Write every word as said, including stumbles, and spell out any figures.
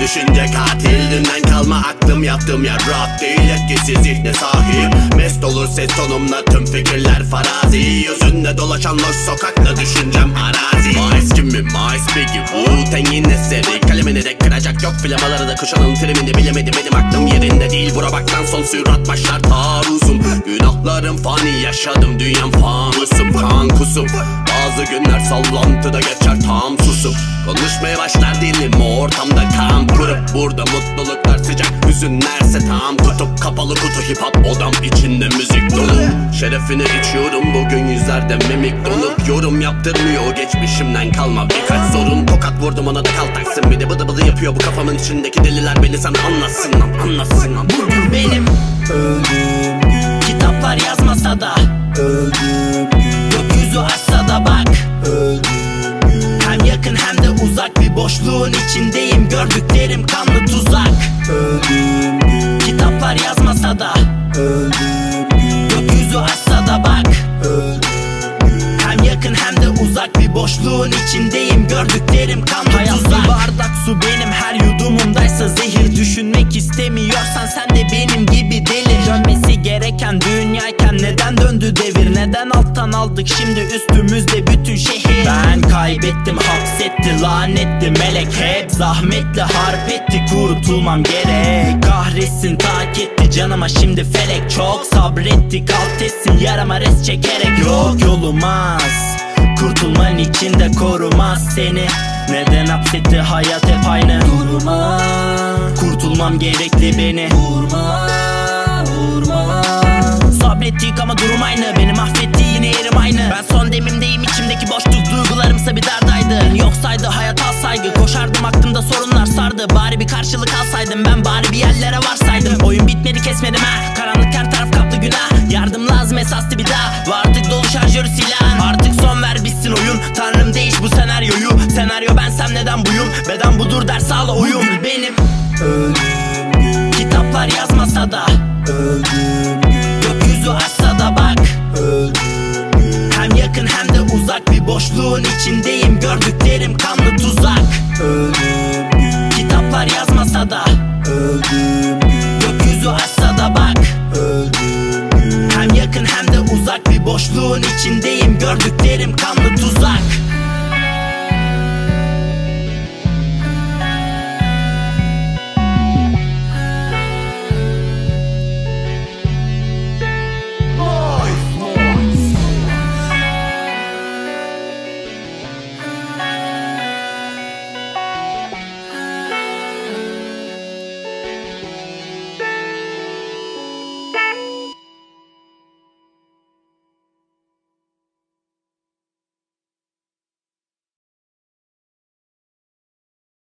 düşünce katil. Dünden kalma aklım, yattığım yer rahat değil. Etkisiz zihne sahip, mest olur ses tonumla tüm fikirler farazi. Yüzünde dolaşan loş sokakta düşüncem arazi. Mais kimi, mais peki Wu-Tang'in eseri. Kalemini de kıracak yok, flamaları da kuşanın trimini bilemedim. Benim aklım yerinde değil, bura baktan son sürat başlar taarruzum. Günahlarım fani, yaşadım dünyam fanusum. Kan kusum, bazı günler sallantıda geçer tam susum. Konuşmaya başlar dilim ortamda kan kurup. Burada mutluluklar sıcak, hüzünlerse tam kutup. Kapalı kutu hip hop odam, içinde müzik dolu. Şerefine içiyorum bugün, yüzlerde mimik donup. Yorum yaptırmıyor geçmişimden kalma birkaç sorun. Tokat vurdum ona da kal taksın, bir de bıdı bıdı yapıyor bu kafamın içindeki deliler. Beni sen anlatsın lan, anlatsın lan. Bugün benim öldüğüm gün, kitaplar yazmasa da öldüğüm gün, gökyüzü açsa da bak öldüğüm gün. Hem yakın hem de uzak bir boşluğun içindeyim, gördüklerim kanlı tuzak. Öldüğüm gün, kitaplar yazmasa da öldüğüm gün, gökyüzü açsa da bak öldüğüm gün. Hem yakın hem de uzak bir boşluğun içindeyim, gördüklerim kanlı Hayat tuzak. Hayat bir bardak su benim, her yudumumdaysa zehir. Düşünmek istemiyorsan sen de benim gibi delir. Dönmesi gereken dünyayken neden döndü devir? Neden alttan aldık şimdi üstümüzde bütün şehir? Ben kaybettim, hapsetti, lanetti melek. Hep zahmetle harp etti, kurtulmam gerek. Kahretsin tak etti canıma şimdi felek. Çok sabrettik, alt etsin yarama res çekerek. Yok yolumaz, kurtulman için de korumaz seni. Neden hapsetti hayat hep aynı? Durma, kurtulmam gerekli beni. Vurma, vurma. Sabrettik ama durum aynı, beni mahvetti yine yerim aynı. Ben son demimdeyim, içimdeki boşluk duygularımsa bir dardaydı. Beni yok saydı hayat, al saygı. Koşardım aklımda sorunlar sardı. Bari bir karşılık alsaydım, ben bari bir yerlere varsaydım. Oyun bitmedi kesmedim ha, karanlık her taraf kaptı günah. Yardım lazım esastı bir daha, var artık dolu şarjörü silahın. Artık son ver bitsin oyun, tanrım değiş bu senaryoyu. Senaryo bensem neden buyum, beden budur ders ağla uyum. Benim öldüğüm gün, kitaplar yazmasa da öldüğüm gün, gökyüzü açsa da bak öldüğüm gün. Hem yakın hem de uzak bir boşluğun içindeyim, gördüklerim kanlı tuzak. Öldüğüm gün, kitaplar yazmasa da öldüğüm gün, gökyüzü açsa da bak öldüğüm gün. Hem yakın hem de uzak bir boşluğun içindeyim, gördüklerim kanlı tuzak.